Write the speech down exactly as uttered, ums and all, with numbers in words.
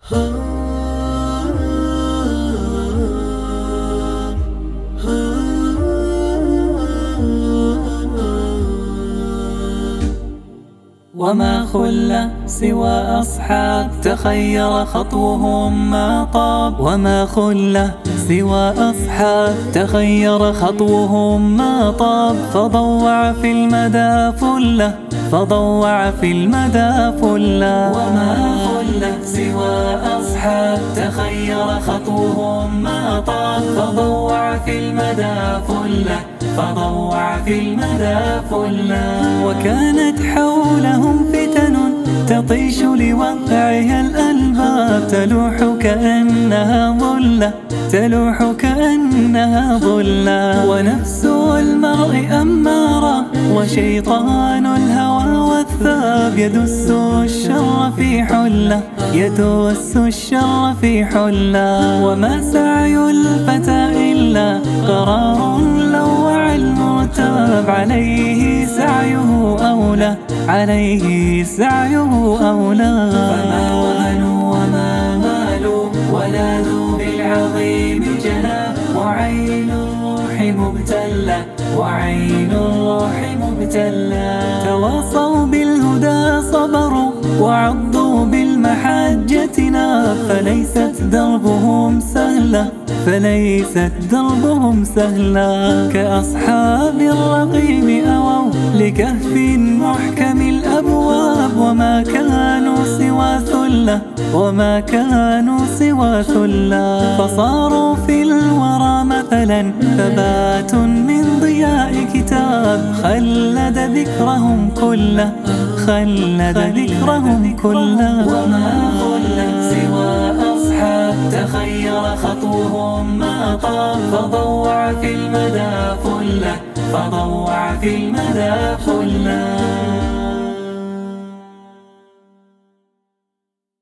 وما خل سوى أصحاب تخير خطوهم ما طاب. وما خل سوى أصحاب تخير خطوهم ما طاب. فضوع في المدى فله فضوع في المدى فله. وما خل سوى أصحاب تخير خطوهم ما طاب. فضوع في المدى فله فضوع في المدى فله. وكانت حولهم فتن تطيش لوقعها الألباب. تلوح كأنها ظلة تلوح كأنها ظلة. ونفس المرء أمارة وشيطان الهوى والثاب. يدس الشر في حلة يدس الشر في حلة. وما سعي الفتى إلا قرار لوع المرتاب. عليه سعيه أولى عليه سعيه أولى. فما وهنوا وما مالوا ولاذوا بالعظيم جنى. وعين الروح مبتلة وعين الروح مبتلة. تواصوا بالهدى صبروا وعضوا بالمحجة نار. فليست دربهم سهلة فليست دربهم سهلة. كأصحاب الرقيم أووا لكهف محكم الأبواب. وما كانوا سوى ثلة وما كانوا سوى ثلة. فصاروا في الورى مثلا ثبات من ضياء كتاب. خلد ذكرهم كله خلد ذكرهم كله. وما خل سوى أصحاب تخير خطوهم ما طاب. فضوع في المدى فله فضوع في المدى فله.